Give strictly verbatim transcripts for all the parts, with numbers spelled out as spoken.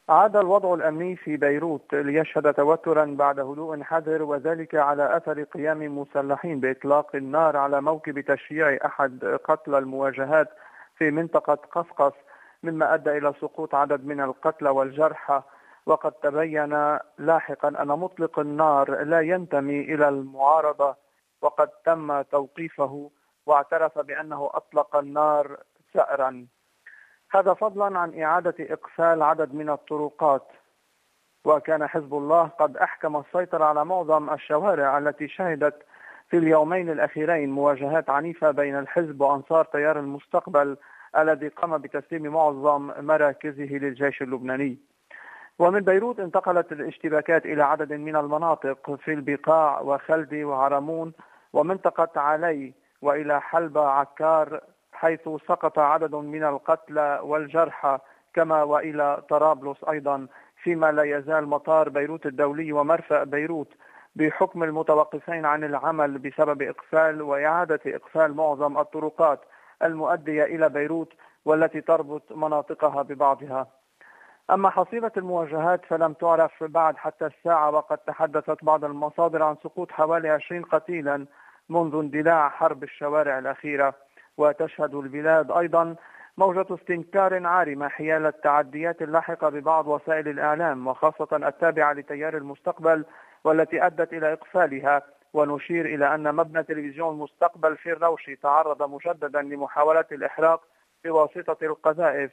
عاد الوضع الأمني في بيروت ليشهد توترا بعد هدوء حذر، وذلك على أثر قيام مسلحين بإطلاق النار على موكب تشييع أحد قتلى المواجهات في منطقة قفقس، مما أدى إلى سقوط عدد من القتلى والجرحى. وقد تبين لاحقا أن مطلق النار لا ينتمي إلى المعارضة، وقد تم توقيفه واعترف بأنه أطلق النار ثأرا. هذا فضلا عن إعادة إقفال عدد من الطرقات. وكان حزب الله قد أحكم السيطرة على معظم الشوارع التي شهدت في اليومين الأخيرين مواجهات عنيفة بين الحزب وأنصار تيار المستقبل الذي قام بتسليم معظم مراكزه للجيش اللبناني. ومن بيروت انتقلت الاشتباكات إلى عدد من المناطق في البقاع وخلدي وعرمون ومنطقة علي، وإلى حلبة عكار حيث سقط عدد من القتلى والجرحى، كما وإلى طرابلس أيضا، فيما لا يزال مطار بيروت الدولي ومرفأ بيروت بحكم المتوقفين عن العمل بسبب إقفال وإعادة إقفال معظم الطرقات المؤدية إلى بيروت والتي تربط مناطقها ببعضها. أما حصيلة المواجهات فلم تعرف بعد حتى الساعة، وقد تحدثت بعض المصادر عن سقوط حوالي عشرين قتيلا منذ اندلاع حرب الشوارع الأخيرة. وتشهد البلاد أيضا موجة استنكار عارمة حيال التعديات اللاحقة ببعض وسائل الإعلام وخاصة التابعة لتيار المستقبل والتي أدت إلى إقفالها. ونشير إلى أن مبنى تلفزيون المستقبل في الروشي تعرض مجددا لمحاولة الإحراق بواسطة القذائف.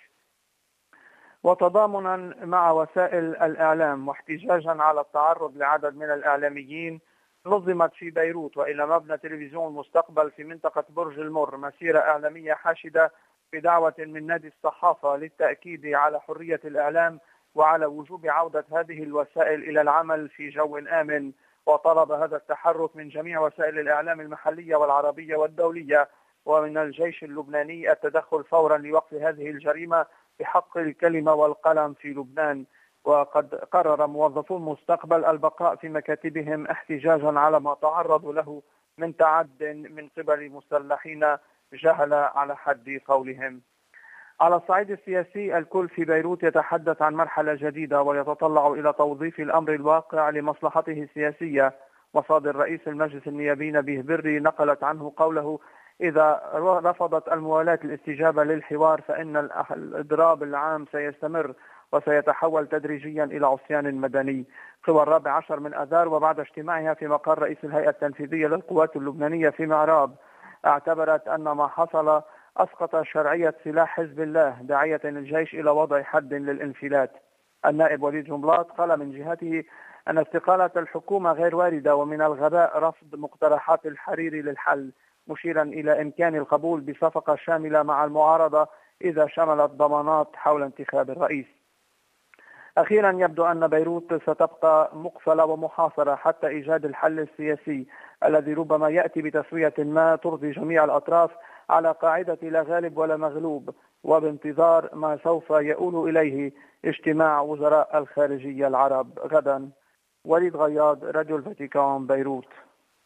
وتضامنا مع وسائل الإعلام واحتجاجا على التعرض لعدد من الإعلاميين، نظمت في بيروت وإلى مبنى تلفزيون المستقبل في منطقة برج المر مسيرة إعلامية حاشدة بدعوة من نادي الصحافة للتأكيد على حرية الإعلام وعلى وجوب عودة هذه الوسائل إلى العمل في جو آمن. وطلب هذا التحرك من جميع وسائل الإعلام المحلية والعربية والدولية ومن الجيش اللبناني التدخل فورا لوقف هذه الجريمة بحق الكلمة والقلم في لبنان. وقد قرر موظفو المستقبل البقاء في مكاتبهم احتجاجا على ما تعرضوا له من تعد من قبل مسلحين جهل على حد قولهم. على الصعيد السياسي الكل في بيروت يتحدث عن مرحلة جديدة ويتطلع إلى توظيف الأمر الواقع لمصلحته السياسية. مصادر رئيس المجلس النيابي نبيه بري نقلت عنه قوله: إذا رفضت الموالاة الاستجابة للحوار فإن الإضراب العام سيستمر وسيتحول تدريجيا إلى عصيان مدني. قوى الرابع عشر من أذار وبعد اجتماعها في مقر رئيس الهيئة التنفيذية للقوات اللبنانية في معراب اعتبرت أن ما حصل أسقط شرعية سلاح حزب الله، داعية الجيش إلى وضع حد للانفلات. النائب وليد جنبلاط قال من جهته أن استقالة الحكومة غير واردة ومن الغباء رفض مقترحات الحريري للحل، مشيرا إلى إمكان القبول بصفقة شاملة مع المعارضة إذا شملت ضمانات حول انتخاب الرئيس. أخيرا يبدو أن بيروت ستبقى مقفلة ومحاصرة حتى إيجاد الحل السياسي الذي ربما يأتي بتسوية ما ترضي جميع الأطراف على قاعدة لا غالب ولا مغلوب، وبانتظار ما سوف يؤول إليه اجتماع وزراء الخارجية العرب غدا. وليد غياض، راديو الفاتيكان، بيروت.